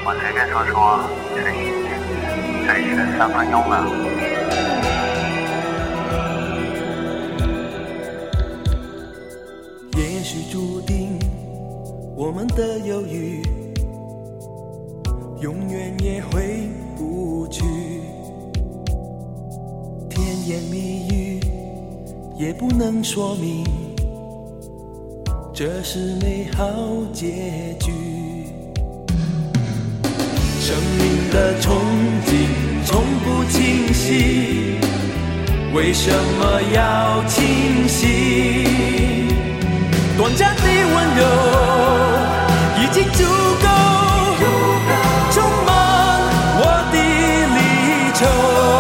我随便说说，随意你，这里是3分慵懒。 也许注定我们的犹豫永远也回不去，甜言蜜语也不能说明这是美好结局。生命的憧憬从不清晰，为什么要清晰？短暂的温柔已经足够充满我的离愁，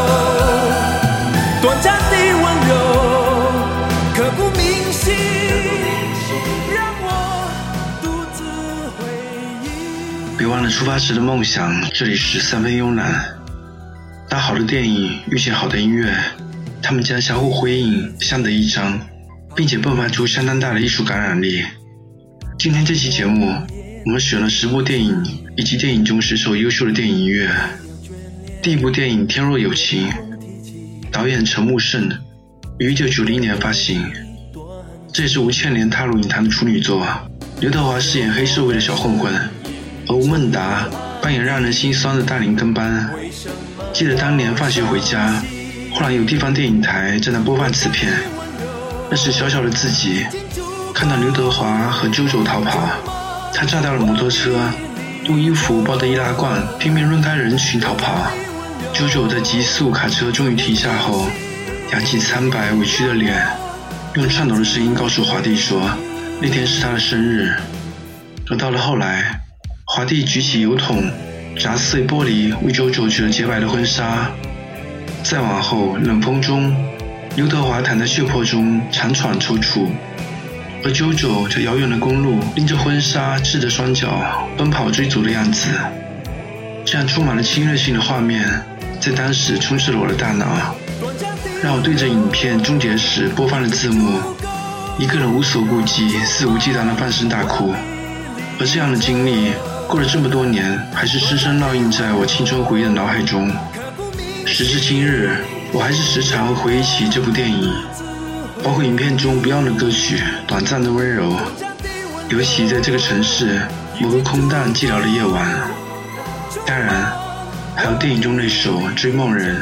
短暂的温柔刻骨铭心，让我独自回忆。 别忘了出发时的梦想，这里是3分慵懒。当好的电影遇见好的音乐，他们将相互辉映，相得益彰，并且迸发出相当大的艺术感染力。今天这期节目，我们选了10部电影以及电影中10首优秀的电影音乐。第一部电影《天若有情》，导演陈木胜，于1990年发行。这也是吴倩莲踏入影坛的处女作。刘德华饰演黑社会的小混混，而吴孟达扮演让人心酸的大龄跟班。记得当年放学回家，忽然有地方电影台正在播放此片，那时小小的自己看到刘德华和周周逃跑，他炸掉了摩托车，用衣服包的易拉罐拼命抡开人群逃跑。周周在急速卡车终于停下后，扬起苍白委屈的脸，用颤抖的声音告诉华帝说那天是他的生日。而到了后来，华帝举起油桶砸碎玻璃，为周周取了洁白的婚纱。再往后，冷风中刘德华躺在血泊中长喘抽搐，而周周在遥远的公路拎着婚纱，赤着双脚奔跑追逐的样子。这样充满了侵略性的画面在当时充斥了我的大脑，让我对着影片终结时播放的字幕，一个人无所顾忌肆无忌惮地放声大哭。而这样的经历过了这么多年，还是深深烙印在我青春回忆的脑海中。时至今日，我还是时常会回忆起这部电影，包括影片中 Beyond 的歌曲《短暂的温柔》，尤其在这个城市某个空荡寂寥的夜晚。当然还有电影中那首《追梦人》。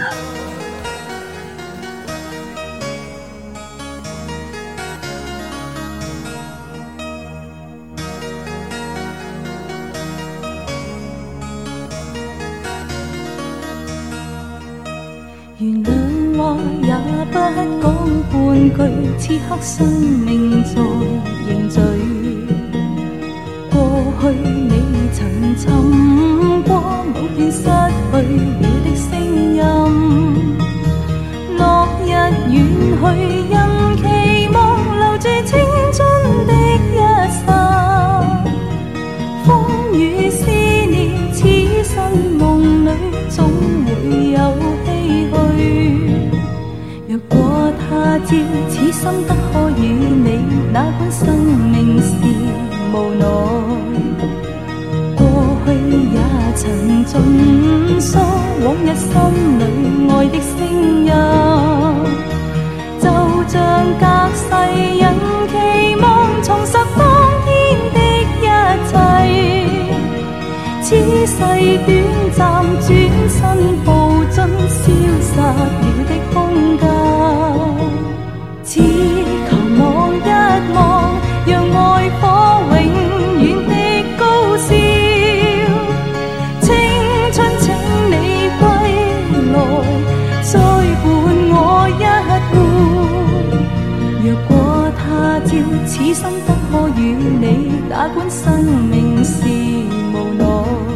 原谅話也不講半句，此刻生命在凝聚。過去你曾尋過某段失去了的聲音，落日遠去，因期望留住青春的一剎。風雨思念，此生夢裏總會有唏噓。若果他朝此生不可與你，哪管生命是無奈。過去也曾盡訴往日心裏愛的聲音，就像隔世人期望重拾當天的一切。此世短暫，轉身步進消失了的空間。只求望一望，讓愛火永遠的高燒。青春請你歸來，再伴我一回。若果他朝此生不可與你，哪管生命是無奈。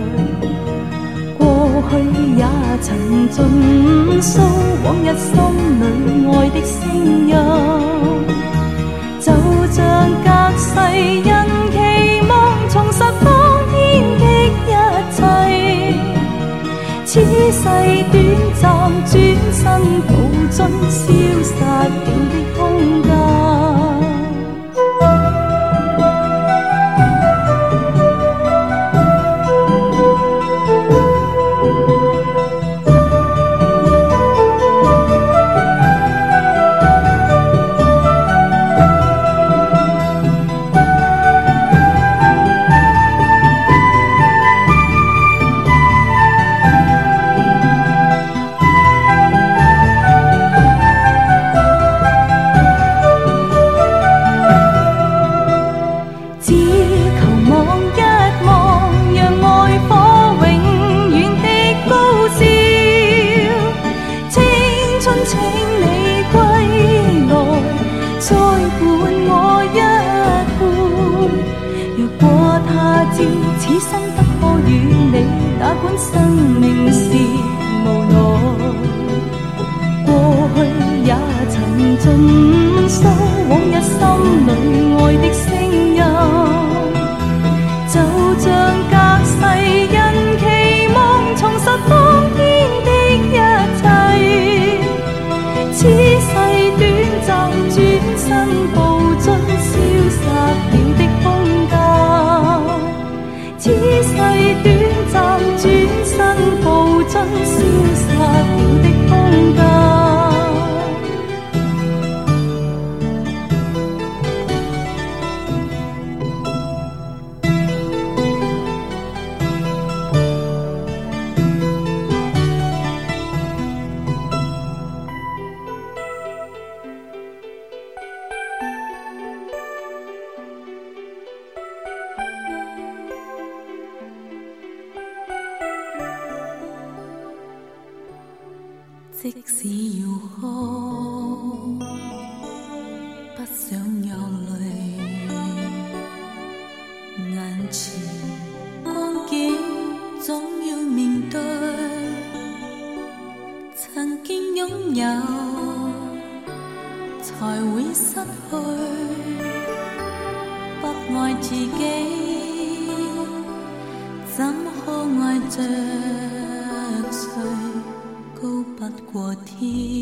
過去也曾盡訴往日心裏愛的聲音，就像隔世人期望重拾當天的一切。此世短暫，轉身步進消失了的空間。 過他朝，此生不可與你，哪管生命是無奈。過去也曾盡訴往日心裏愛的聲音，就像隔世人期望重拾當天的一切。此世短暫，轉身步進消失了的空間。此世短暫，轉身步進消失了的空間。即使要哭，不想有淚，眼前光景總要面對。曾經擁有，才會失去。不愛自己，怎可愛着誰？高不過天，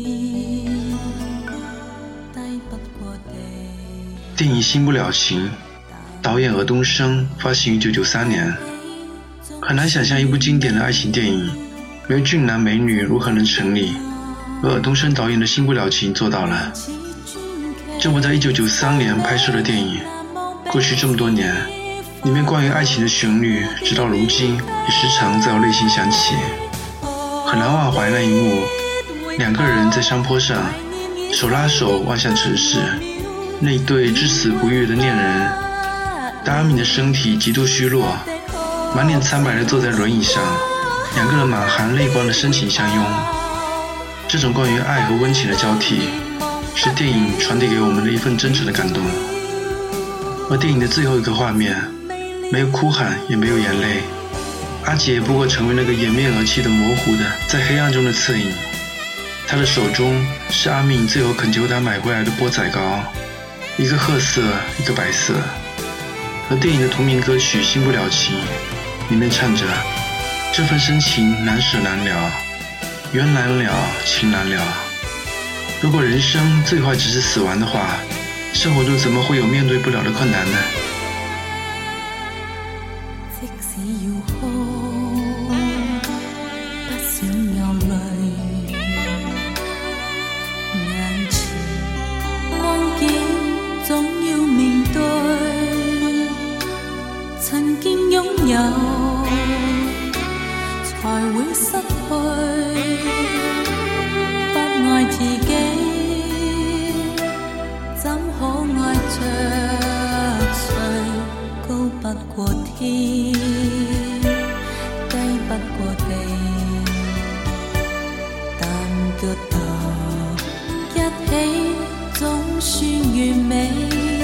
低不過地。 电影《新不了情》，导演尔冬升，发行于1993年。很难想象一部经典的爱情电影没有俊男美女如何能成立，而尔冬升导演的《新不了情》做到了。这部在1993年拍摄的电影，过去这么多年，里面关于爱情的旋律，直到如今也时常在我内心响起。很难忘怀那一幕，两个人在山坡上手拉手望向城市，那一对至死不渝的恋人。达尔敏的身体极度虚弱，满脸苍白地坐在轮椅上，两个人满含泪光的深情相拥。这种关于爱和温情的交替，是电影传递给我们的一份真诚的感动。而电影的最后一个画面，没有哭喊，也没有眼泪，阿杰不过成为那个掩面而泣的模糊的在黑暗中的侧影。他的手中是阿敏最后恳求他买回来的钵仔糕，一个褐色，一个白色。而电影的同名歌曲《新不了情》里面唱着，这份深情难舍难了，缘难了，情难了。如果人生最坏只是死亡的话，生活中怎么会有面对不了的困難呢？ 即使要哭，不想有淚，眼前光景總要面對。曾經擁有，才會失去。不愛自己，怎可愛着誰？高不過天，低不過地，但腳踏一起總算完美。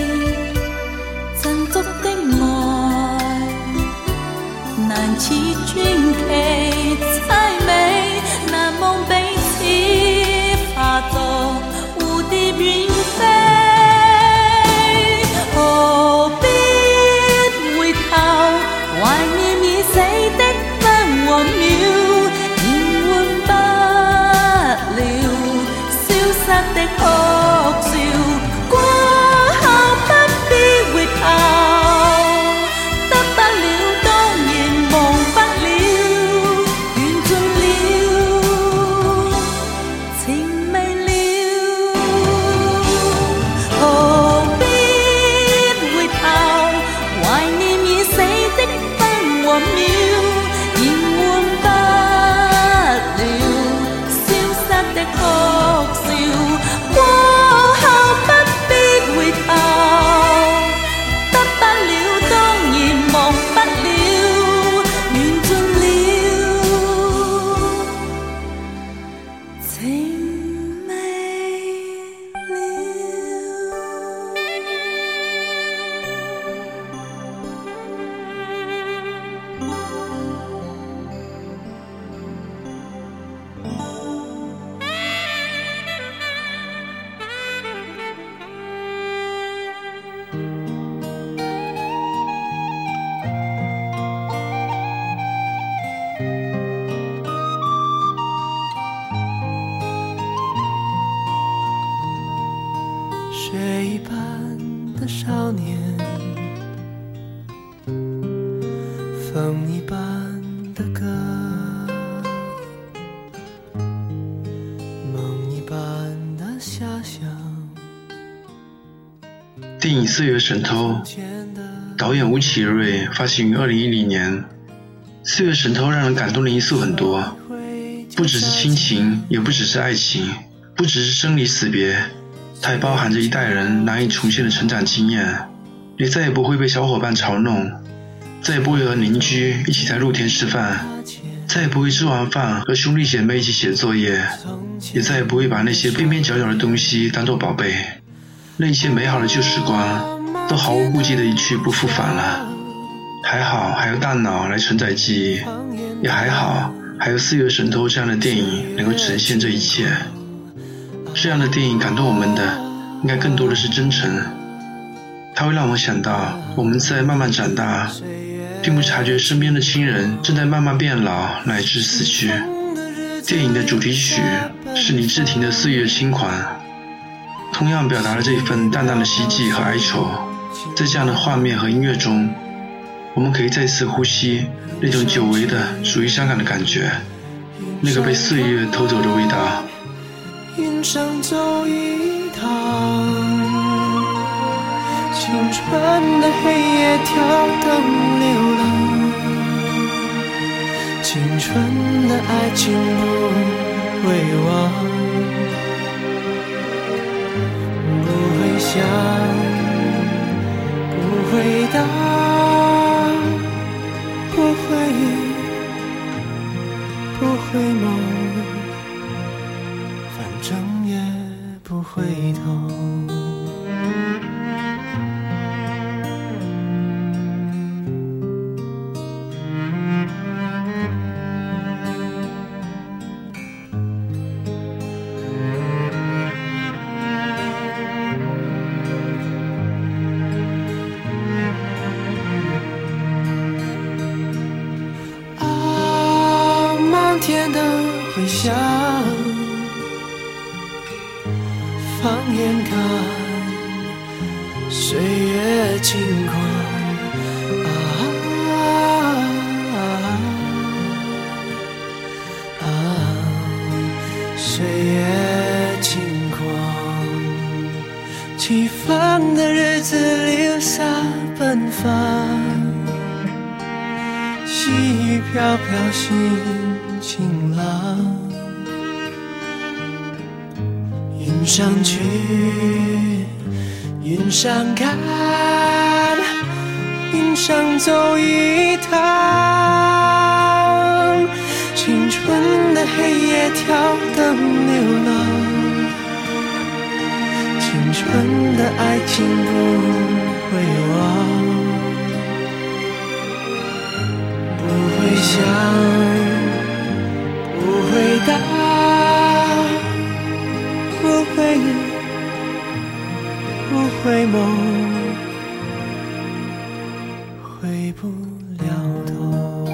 振足的愛，難似傳奇凄美，難望彼此化作蝴蝶遠飛。何必回頭懷少年，风一般的歌，梦一般的遐想。 电影《岁月神偷》导演吴启瑞发行于2010年。岁月神偷让人感动的因素很多，不只是亲情，也不只是爱情，不只是生离死别，它还包含着一代人难以重现的成长经验。你再也不会被小伙伴嘲弄，再也不会和邻居一起在露天吃饭，再也不会吃完饭和兄弟姐妹一起写作业，也再也不会把那些边边角角的东西当作宝贝。那一切美好的旧时光都毫无顾忌的一去不复返了。还好还有大脑来承载记忆，也还好还有《岁月神偷》这样的电影能够呈现这一切。这样的电影感动我们的应该更多的是真诚，它会让我们想到我们在慢慢长大，并不察觉身边的亲人正在慢慢变老乃至死去。电影的主题曲是李治廷的《岁月轻狂》，同样表达了这一份淡淡的希冀和哀愁。在这样的画面和音乐中，我们可以再次呼吸那种久违的属于香港的感觉，那个被岁月偷走的味道。 云上走一趟，青春的黑夜跳灯流浪，青春的爱情不会忘，不会想，不会答，不会梦，反正也不回头。天的回响，放眼看岁月轻狂，岁月轻狂，起风的日子留下奔放，细雨飘飘心晴朗，云上去，云上看，云上走一趟，青春的黑夜跳灯流浪，青春的爱情不会忘，不会想，不会答，不会梦，回不了头。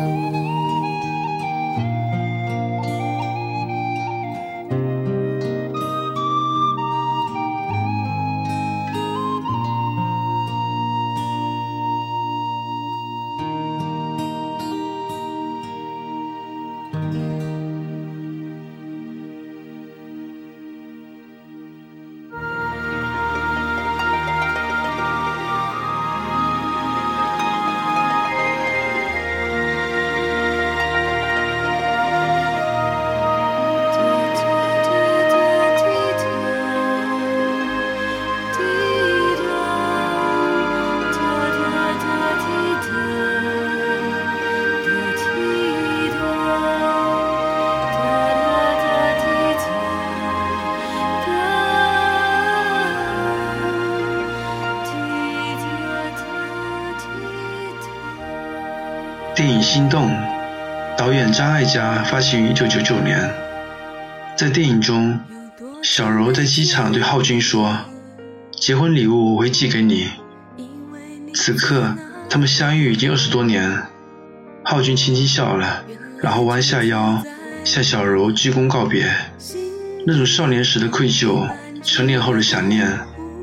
电影《心动》导演张艾嘉发行于1999年。在电影中，小柔在机场对浩君说：“结婚礼物我会寄给你。”此刻他们相遇已经20多年，浩君轻轻笑了，然后弯下腰向小柔鞠躬告别。那种少年时的愧疚，成年后的想念，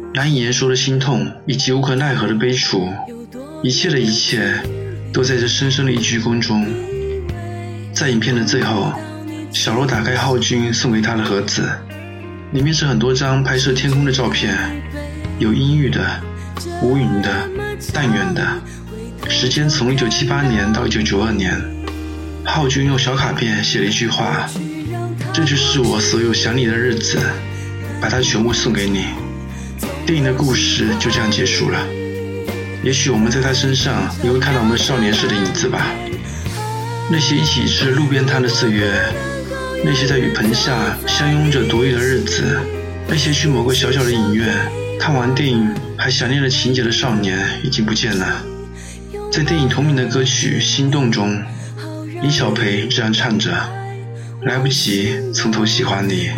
难以言说的心痛以及无可奈何的悲楚，一切的一切都在这深深的一鞠躬中。在影片的最后，小罗打开浩君送给他的盒子，里面是很多张拍摄天空的照片，有阴郁的、无云的、淡远的，时间从1978年到1992年。浩君用小卡片写了一句话：这就是我所有想你的日子，把它全部送给你。电影的故事就这样结束了。也许我们在他身上也会看到我们少年时的影子吧。那些一起吃路边摊的岁月，那些在雨棚下相拥着度日的日子，那些去某个小小的影院看完电影还想念了情节的少年已经不见了。在电影同名的歌曲《心动》中，李小培这样唱着：来不及从头喜欢你。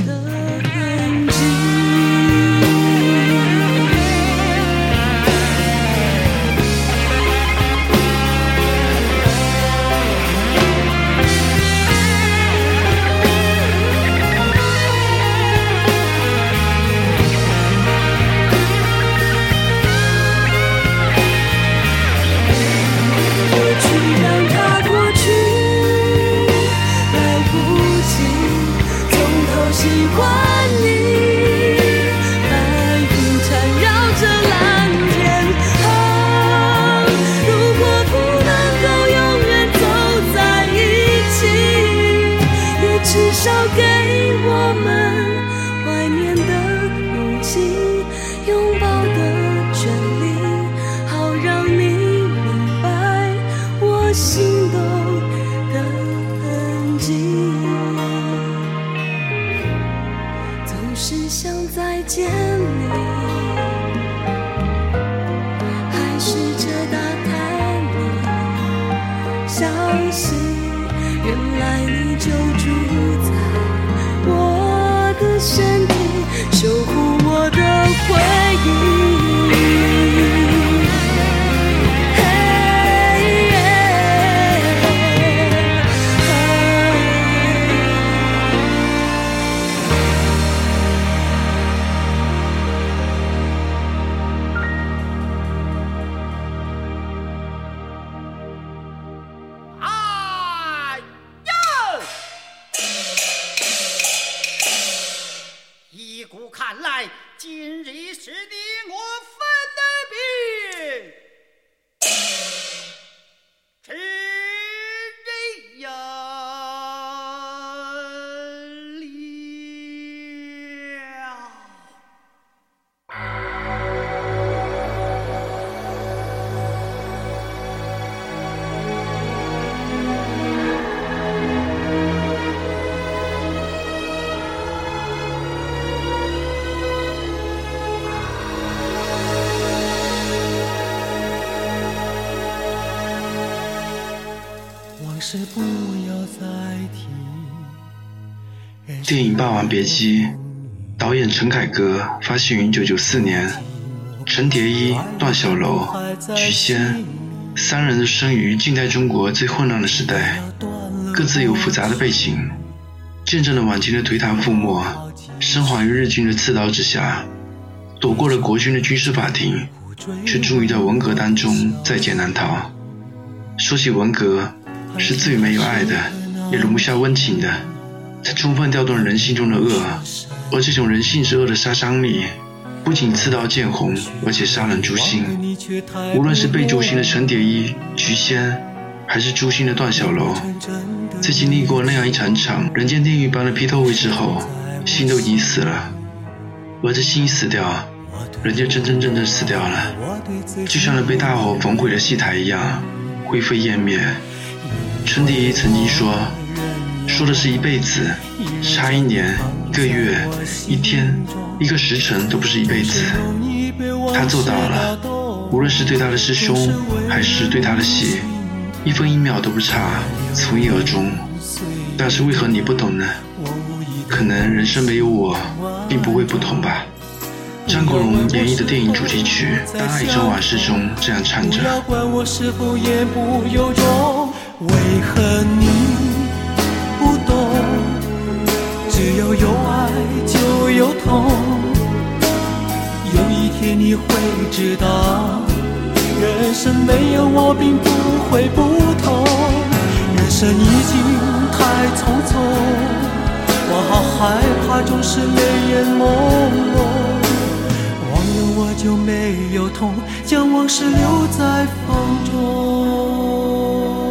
原来你就住在我的身体，守护我的回忆。 看来今日是你我分的别，知人呀不要再提。 电影《霸王别姬》，导演陈凯歌，发行于1994年。陈蝶衣、段小楼、菊仙三人生于近代中国最混乱的时代，各自有复杂的背景，见证了晚清的颓唐覆没，生还于日军的刺刀之下，躲过了国军的军事法庭，却终于在文革当中在劫难逃。说起文革，是最没有爱的，也容不下温情的，它充分调动了人性中的恶，而这种人性之恶的杀伤力，不仅刺刀见红，而且杀人诛心。无论是被诛心的陈蝶衣、菊仙，还是诛心的段小楼，在经历过那样一场场人间地狱般的劈头会之后，心都已经死了。而这心死掉，人就真正死掉了，就像那被大火焚毁的戏台一样，灰飞烟灭。陈蝶衣曾经说的是一辈子，差1年、1个月、1天、1个时辰都不是一辈子。他做到了，无论是对他的师兄还是对他的戏，1分1秒都不差，从一而终。但是为何你不懂呢？可能人生没有我并不会不同吧。张国荣演绎的电影主题曲《当爱真往事》中这样唱着： 不要管我是否言不由衷，为何你不懂？只要有爱就有痛，有一天天你会知道，人生没有我并不会不同，人生已经太匆匆，我好害怕总是泪眼朦胧，忘了我就没有痛，将往事留在风中。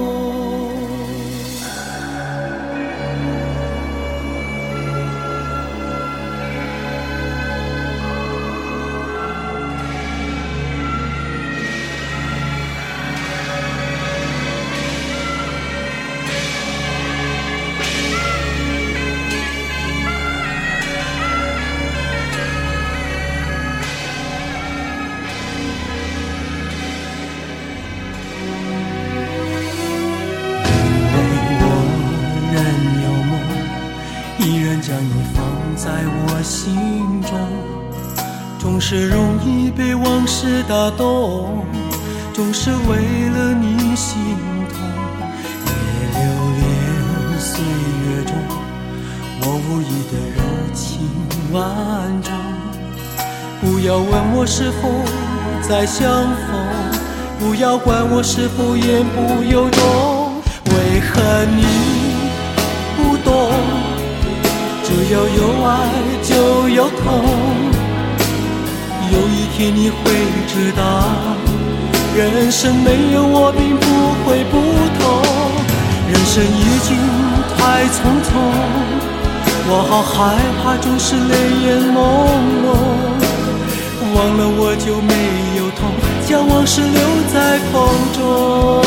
将你放在我心中，总是容易被往事打动，总是为了你心痛，也留恋岁月中我无意的柔情万种。不要问我是否再相逢，不要管我是否言不由衷，为何你不懂？只要有爱就有痛，有一天你会知道，人生没有我并不会不同，人生已经太匆匆，我好害怕总是泪眼朦胧，忘了我就没有痛，将往事留在风中，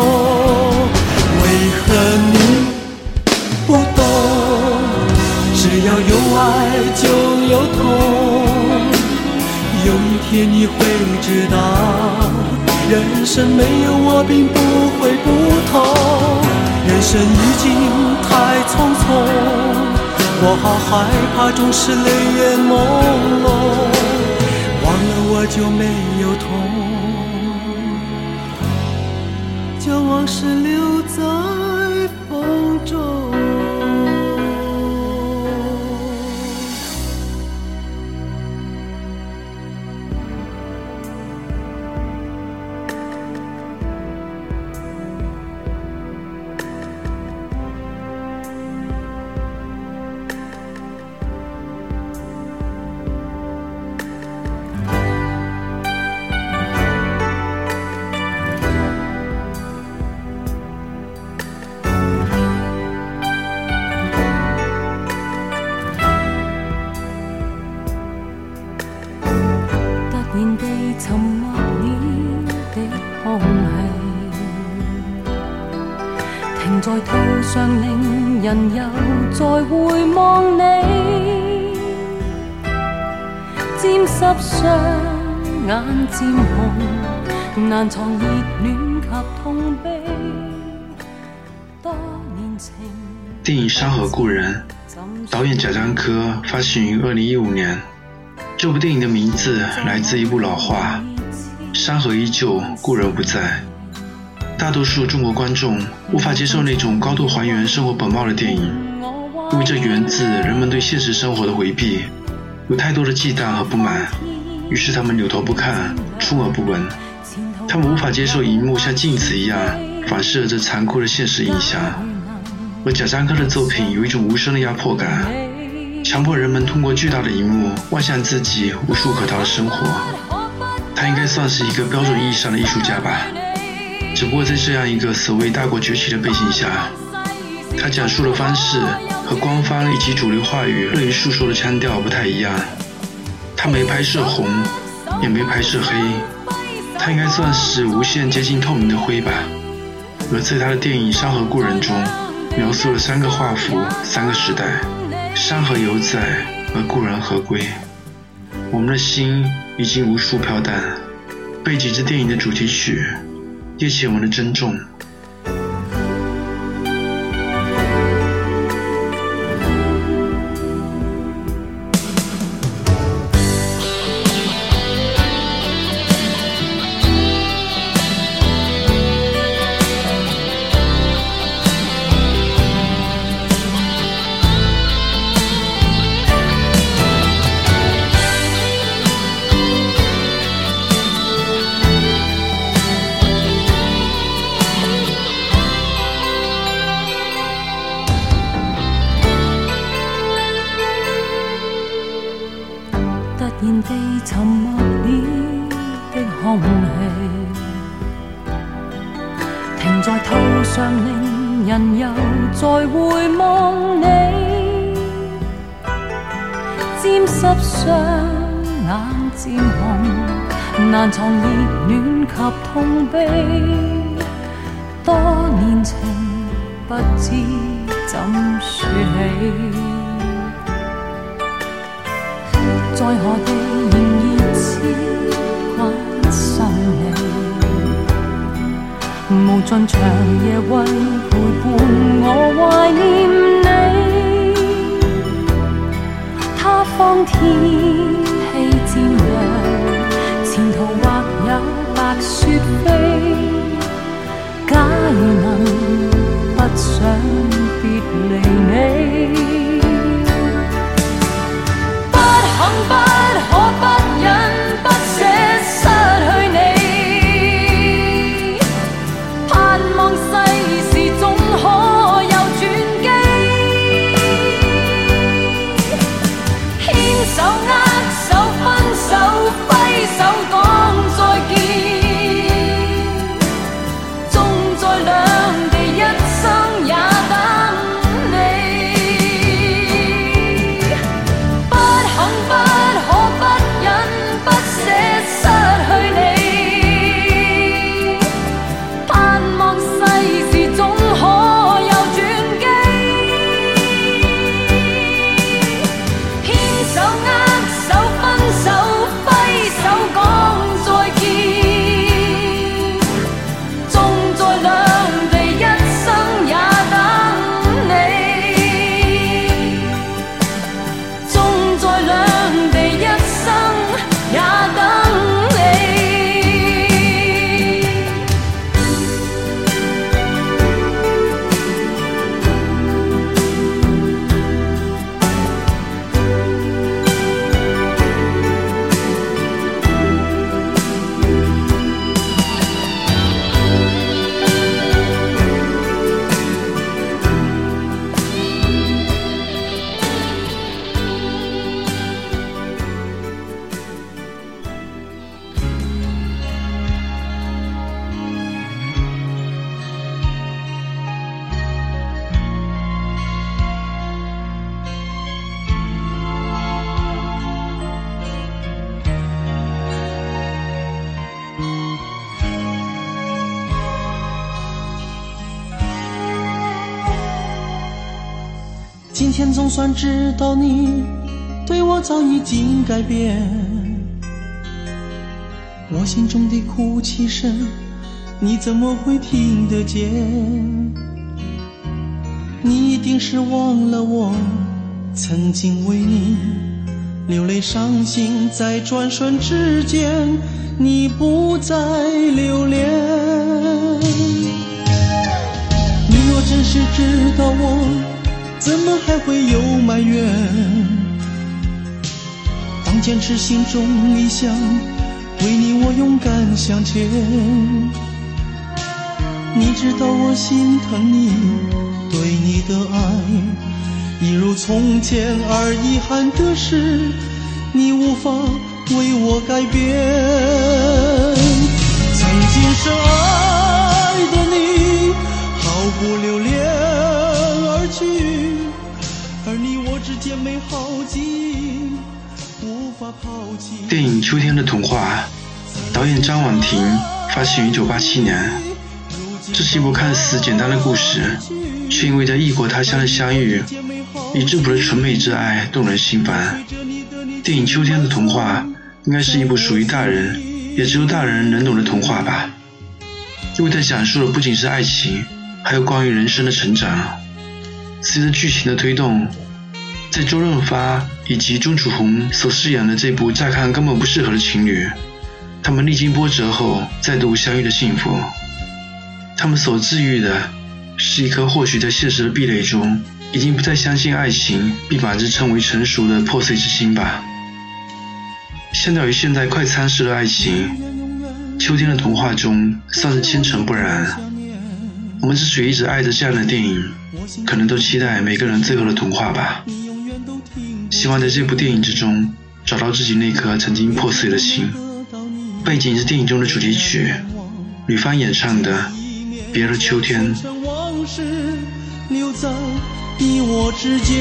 为何你不懂？只要有爱就有痛，有一天你会知道，人生没有我并不会不同，人生已经太匆匆，我好害怕总是泪眼朦胧，忘了我就没有痛，将往事留在风中。沉默了的空氣，停在途上，令人又再回望你，沾濕雙眼漸紅，難藏熱戀及痛悲。多年情。 電影《山河故人》，導演賈樟柯發行於2015年。这部电影的名字来自一部老话，山河依旧，故人不在。大多数中国观众无法接受那种高度还原生活本貌的电影，因为这源自人们对现实生活的回避，有太多的忌惮和不满，于是他们扭头不看，充耳不闻。他们无法接受荧幕像镜子一样反射着残酷的现实印象，而賈樟柯的作品有一种无声的压迫感，强迫人们通过巨大的荧幕望向自己无处可逃的生活。他应该算是一个标准意义上的艺术家吧，只不过在这样一个所谓大国崛起的背景下，他讲述的方式和官方以及主流话语乐于诉说的腔调不太一样。他没拍摄红，也没拍摄黑，他应该算是无限接近透明的灰吧。而在他的电影《山河故人》中，描述了3个画幅，3个时代，山河犹在，而故人何归？我们的心已经无处飘荡。背景是电影的主题曲，叶倩文的《珍重》。 痕在头上，令人又再回望你，沾湿双眼渐红，难藏热戀及痛悲。多年情不知怎說起，在何地仍然痴關心你，無盡長夜為陪伴我懷念你。他方天氣漸涼，前途或有白雪飛。假如能不想別離你，不肯不可不忍不捨失去你，盼望世事總可有轉機，牽手握手分手揮手講再見，兩地一生也等你，不肯不可不忍不捨失去你，盼望世事總可有轉機，牽手握手分手揮手講再見，縱在兩地一生也等你，縱在兩地一生也等你。 今天总算知道你对我早已经改变，我心中的哭泣声你怎么会听得见？你一定是忘了我曾经为你流泪伤心，在转瞬之间你不再留恋。你若真是知道我怎么还会有埋怨？当坚持心中理想，为你我勇敢向前。你知道我心疼你，对你的爱一如从前，而遗憾的是你无法为我改变。曾经深爱的你毫不留恋而去，而你我之间美好记忆无法抛弃。 电影《秋天的童话》，导演张婉婷，发行于1987年。这是一部看似简单的故事，却因为在异国他乡的相遇，以质朴的纯美之爱动人心烦。电影《秋天的童话》应该是一部属于大人，也只有大人能懂的童话吧，因为它讲述的不仅是爱情，还有关于人生的成长。随着剧情的推动，在周润发以及钟楚红所饰演的这部乍看根本不适合的情侣，他们历经波折后再度相遇的幸福。他们所治愈的是一颗或许在现实的壁垒中已经不再相信爱情并把之称为成熟的破碎之心吧。相较于现在快餐式的爱情，秋天的童话中算是纤尘不染。我们之所以一直爱着这样的电影，可能都期待每个人最后的童话吧，希望在这部电影之中找到自己那颗曾经破碎的心。背景是电影中的主题曲，吕方演唱的别了秋天。 往事留在你我之间，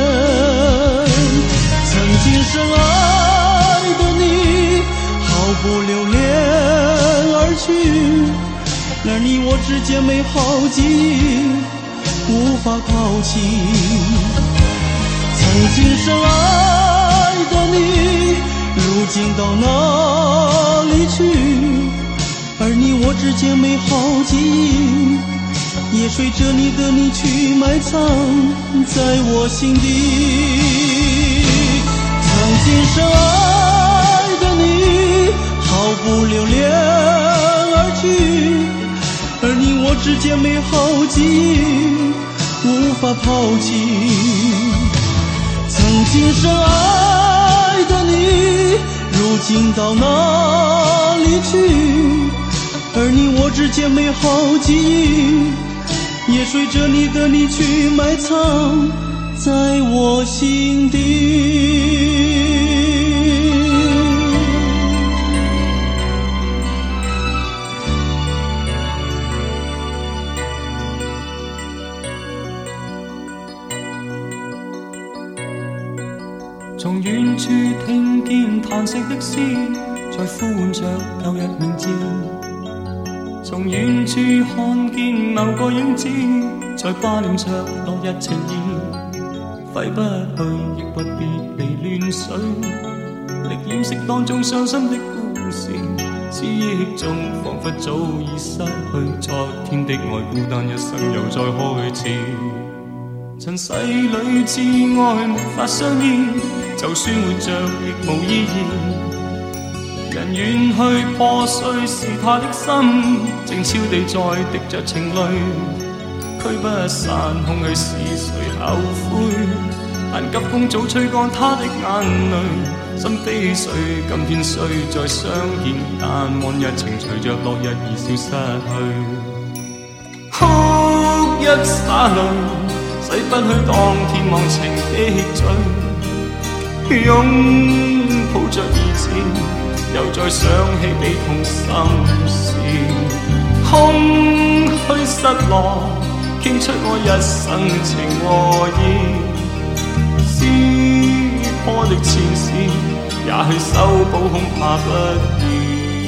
曾经深爱的你毫不留恋而去，而你我之间美好记忆无法抛弃。曾经深爱的你如今到哪里去，而你我之间美好记忆也随着你的离去埋藏在我心底。曾经深爱的你毫不留恋而去，而你我之间美好记忆无法抛弃。曾经深爱的你如今到哪里去，而你我之间美好记忆也随着你的离去埋藏在我心底。 從遠處聽見嘆息的詩，在呼喚着舊日名字。從遠處看見某個影子，在掛念着落日情意。揮不去亦不必離亂水，力掩飾當中傷心的故事。思憶中彷彿早已失去昨天的愛，孤單一生又再開始。塵世裏摯愛沒法相依，就算活着亦無意義。人遠去破碎是他的心，靜悄地在滴着情淚，驅不散空虛是誰後悔？但急風早吹乾他的眼淚，心非碎，今天雖再相見，但往日情隨着落日而消失去。哭一灑淚，洗不去當天忘情的罪，擁抱着兒子，又再想起悲痛心事。空虛失落，傾出我一生情和義。撕破的前事，也許修補恐怕不易。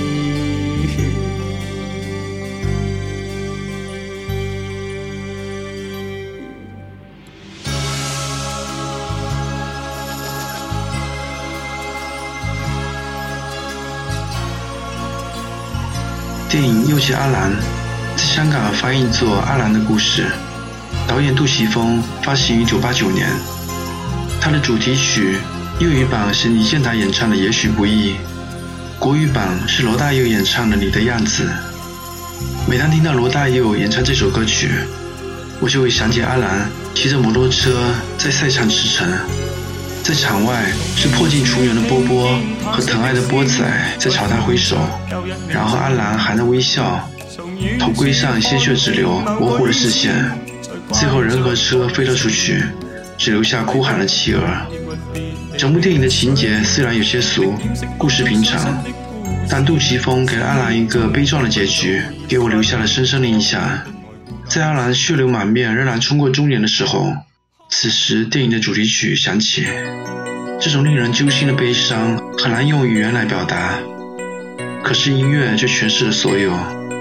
电影《又见阿兰》在香港翻译作《阿兰的故事》，导演杜琪峰，发行于1989年。它的主题曲粤语版是李健达演唱的《也许不易》，国语版是罗大佑演唱的《你的样子》。每当听到罗大佑演唱这首歌曲，我就会想起阿兰骑着摩托车在赛场驰骋，在场外是破镜重圆的波波和疼爱的波仔在朝他挥手，然后阿兰含着微笑，头盔上鲜血直流，模糊了视线，最后人和车飞了出去，只留下哭喊的妻儿。整部电影的情节虽然有些俗，故事平常，但杜琪峰给了阿兰一个悲壮的结局，给我留下了深深的印象。在阿兰血流满面仍然冲过终点的时候，此时电影的主题曲响起，这种令人揪心的悲伤很难用语言来表达，可是音乐却诠释了所有。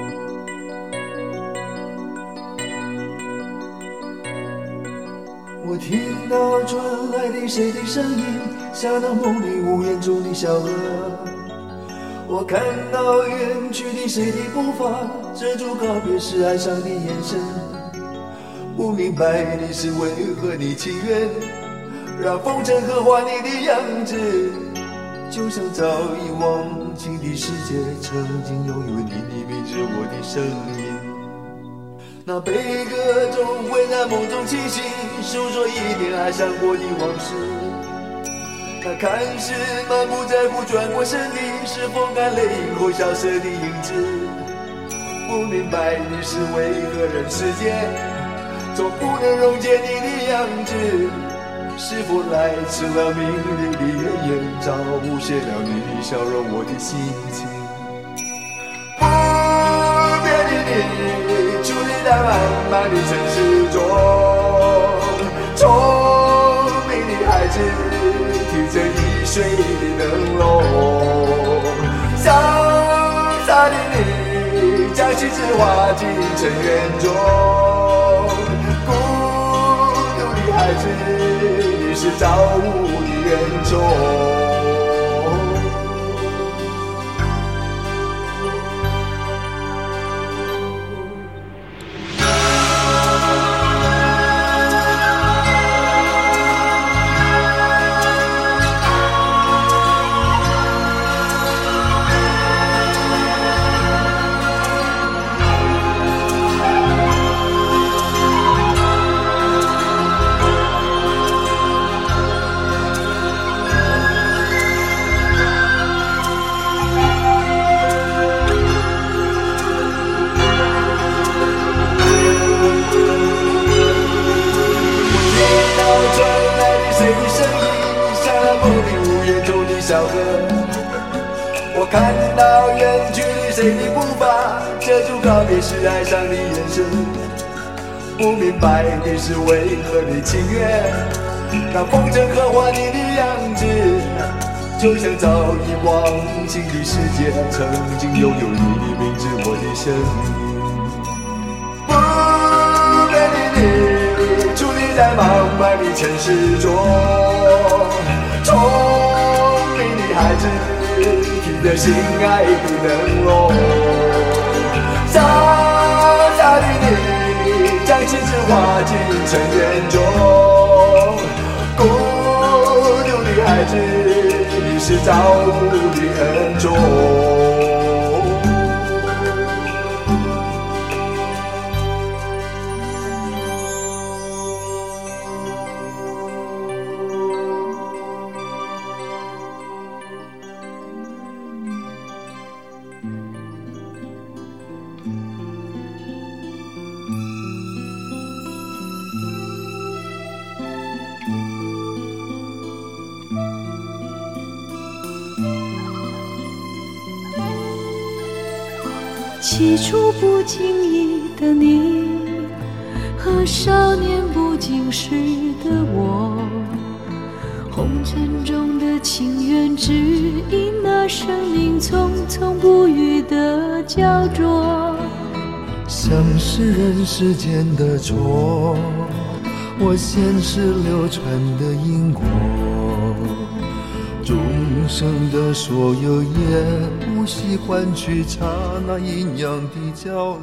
我听到传来的谁的声音，像那梦里无言中的小河。我看到远去的谁的步伐，遮住告别时哀伤的眼神。不明白你是为何你情愿让风尘刻画你的样子，就像早已忘情的世界曾经拥有你的名字，我的声音。那悲歌中会在梦中清醒，诉说一点爱上过的往事。那看似满不在乎转过身的，是风干泪影后消失的影子。不明白你是为何人世间总不能溶解你的样子，是否来迟了明媚的艳阳照无限了你的笑容，我的心情。不变的你， 茫的城市中，聪明的孩子提着易碎的灯笼，潇洒的你将旗帜划进尘缘中，孤独的孩子你是造物的恩宠。我看到远去的谁的步伐，遮住告别时哀伤的眼神。不明白的是为何的情缘，那风筝和花你的样子，就像早已忘情的世界，曾经拥有你的名字，我的生命。不变的你，矗立在茫茫的城市中，聪明的孩子提着心爱的灯笼，潇洒的你将旗帜划进尘缘中，孤独的孩子你是造物的恩宠。 起初不经意的你，和少年不经事的我，红尘中的情缘，只因那生命匆匆不语的焦灼。 像是人世间的错，我前世流传的因果，众生的所有也无需换取刹那阴阳的交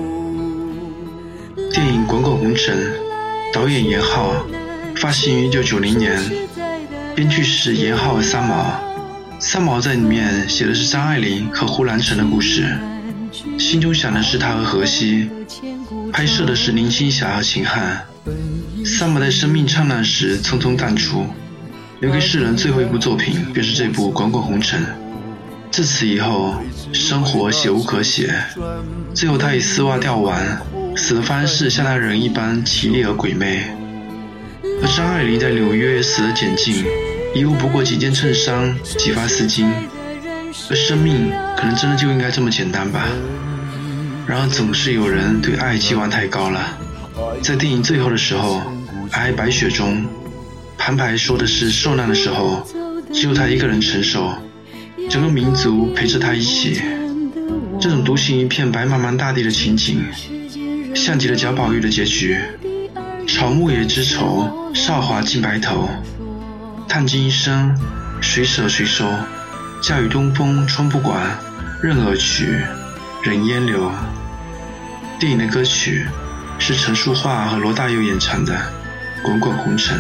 流。 电影《滚滚红尘》，导演严浩，发行于1990年，编剧是严浩和三毛。三毛在里面写的是张爱玲和胡兰成的故事，心中想的是他和荷西，拍摄的是林青霞和秦汉。三毛在生命灿烂时匆匆淡出，留给世人最后一部作品便是这部《滚滚红尘》。自此以后，生活写无可写，最后他以丝袜吊腕，死的方式像那人一般绮丽而鬼魅。而张爱玲在纽约死得简净，衣物不过几件衬衫几发丝巾，而生命可能真的就应该这么简单吧。然而总是有人对爱期望太高了。在电影最后的时候，皑皑白雪中，旁白说的是受难的时候只有他一个人承受，整个民族陪着他一起。这种独行一片白茫茫大地的情景，像极了贾宝玉的结局。草木也知愁，韶华尽白头。叹尽一生，谁舍谁收？嫁与东风冲不管，任尔去，人烟留。电影的歌曲是陈淑桦和罗大佑演唱的《滚滚红尘》。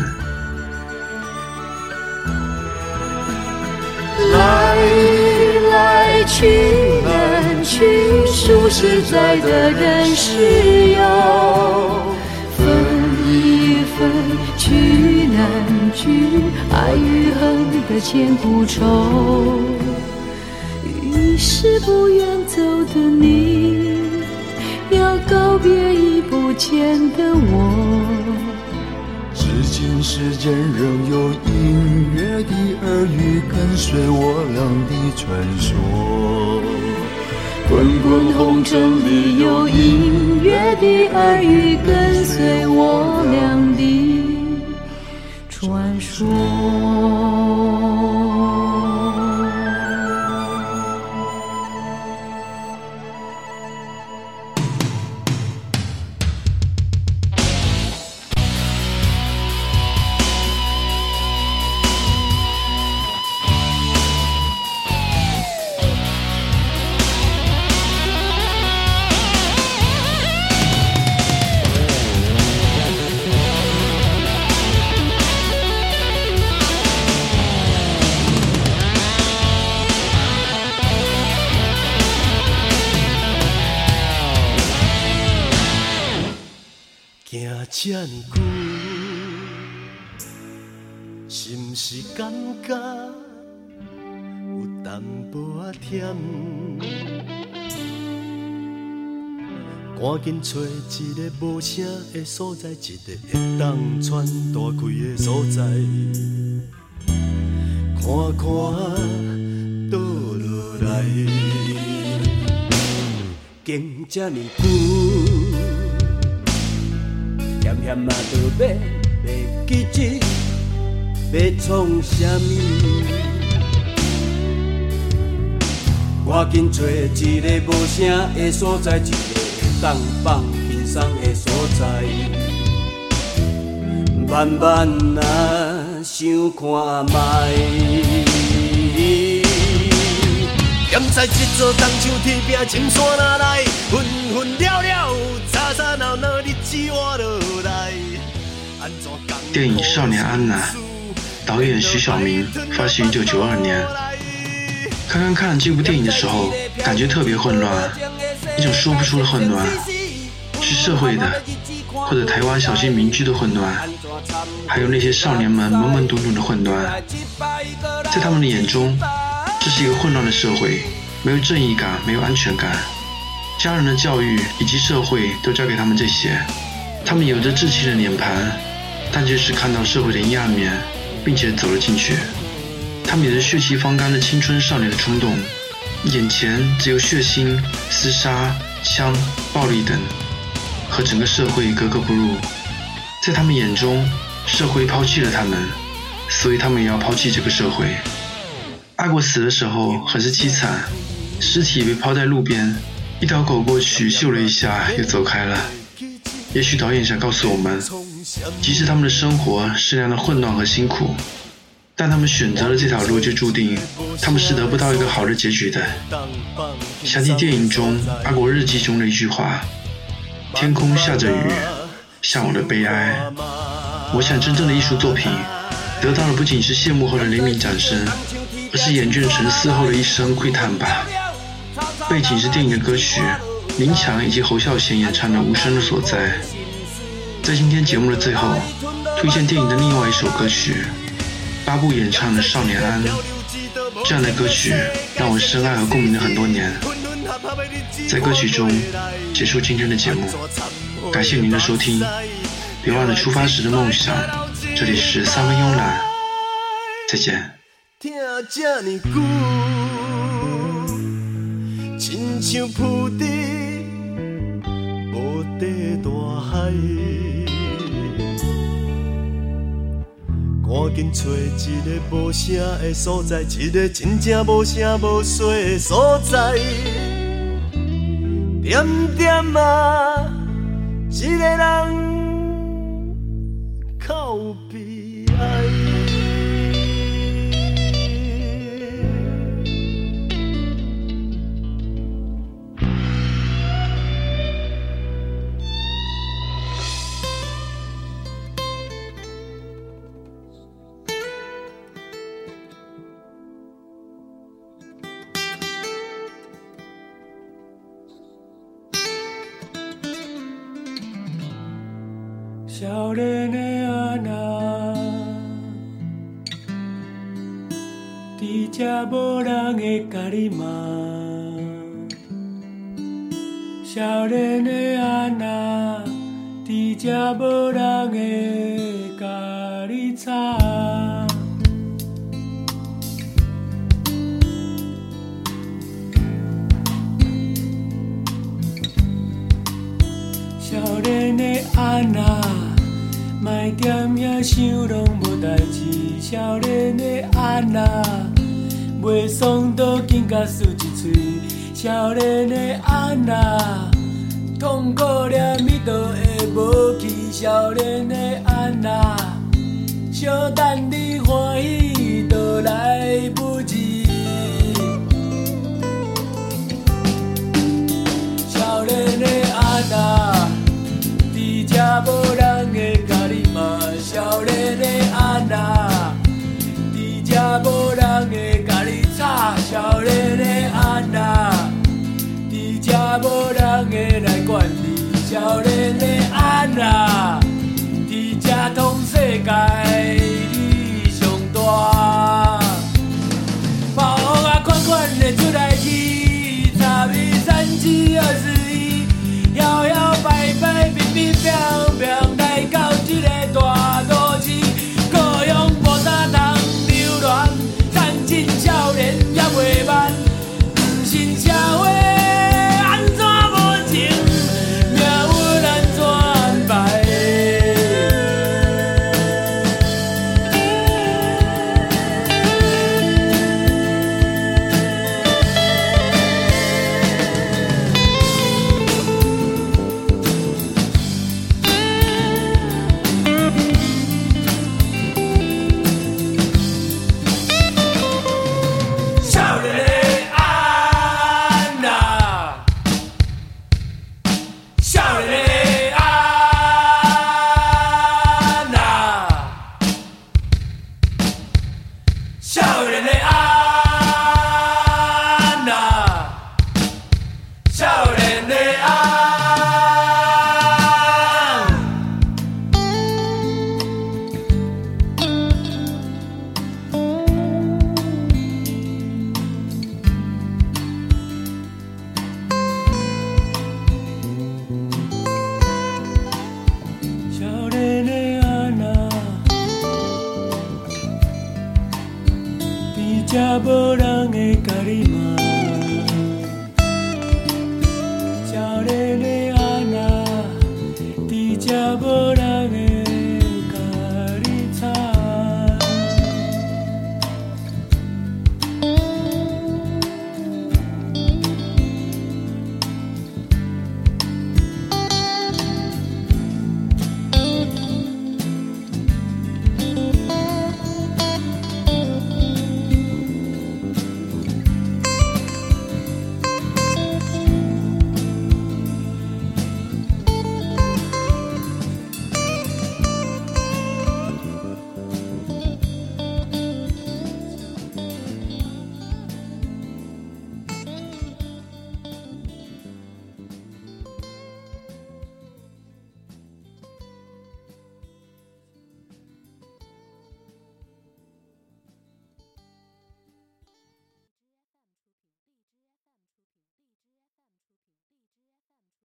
来来去难去，数十载的人世游，分一分聚难聚，爱与恨的千古愁。于是不愿走的你，要告别已不见的我。 至今世间仍有隐约的耳语，跟随我俩的传说。 滚滚红尘里有隐约的耳语跟随我俩的传说。 行这呢久，是毋是感觉有淡薄仔忝？赶紧找一个无声的所在，一个会当喘大气的所在，看看倒落来，经这呢久。险险啊，就要记起要创啥物，赶紧找一个无声的所在，一个会当放轻松的所在。慢慢啊，想看卖，踮在这座东像天边青山哪来，纷纷了了，吵吵闹闹，日子活落来。 电影《少年安娜》，导演徐晓明，发行于1992年。刚刚看这部电影的时候，感觉特别混乱，一种说不出的混乱，是社会的，或者台湾小心民居的混乱，还有那些少年们懵懵懂懂的混乱。在他们的眼中，这是一个混乱的社会，没有正义感，没有安全感，家人的教育以及社会都交给他们这些。他们有着稚气的脸盘，但却是看到社会的阴暗面，并且走了进去。他们有着血气方刚的青春少年的冲动，眼前只有血腥、厮杀、枪、暴力等，和整个社会格格不入。在他们眼中，社会抛弃了他们，所以他们也要抛弃这个社会。阿国死的时候很是凄惨，尸体被抛在路边，一条狗过去嗅了一下又走开了。也许导演想告诉我们，即使他们的生活是那样的混乱和辛苦，但他们选择了这条路，就注定他们是得不到一个好的结局的。想起电影中阿国日记中的一句话，天空下着雨，像我的悲哀。我想真正的艺术作品得到的不仅是谢幕后的雷鸣掌声，而是厌倦沉思后的一声喟叹吧。背景是电影的歌曲，林强以及侯孝贤演唱的《无声的所在》。在今天节目的最后，推荐电影的另外一首歌曲，巴布演唱的《少年安》。这样的歌曲让我深爱和共鸣了很多年。在歌曲中结束今天的节目，感谢您的收听，别忘了出发时的梦想。这里是三分慵懒，再见。 听这呢久，亲像浮在无底大海，赶紧找一个无声的所在，一个真正无声无息的所在。点点啊，一个人靠悲哀。 少年的安娜，伫这无人会甲你骂。少年的安娜，伫这无人会甲你吵。 安娜，莫点遐想拢无代志。少年的安娜，袂爽倒紧甲输一喙。少年的安娜，痛苦念伊都会无去。少年的安娜，小等你欢喜都来不及。少年的安娜，伫遮无人会甲你骂。少年的安娜，伫遮无人会甲你吵。少年的安娜，伫遮无人会来管你。少年的安娜，伫遮通世界你上大。炮风啊，款款的出来去，12、37、21，摇摇摆摆，乒乒乓乓，来到这个大都市，各样无啥通流乱，单亲少年也袂慢，不信社会安怎无情，命运安怎安排？无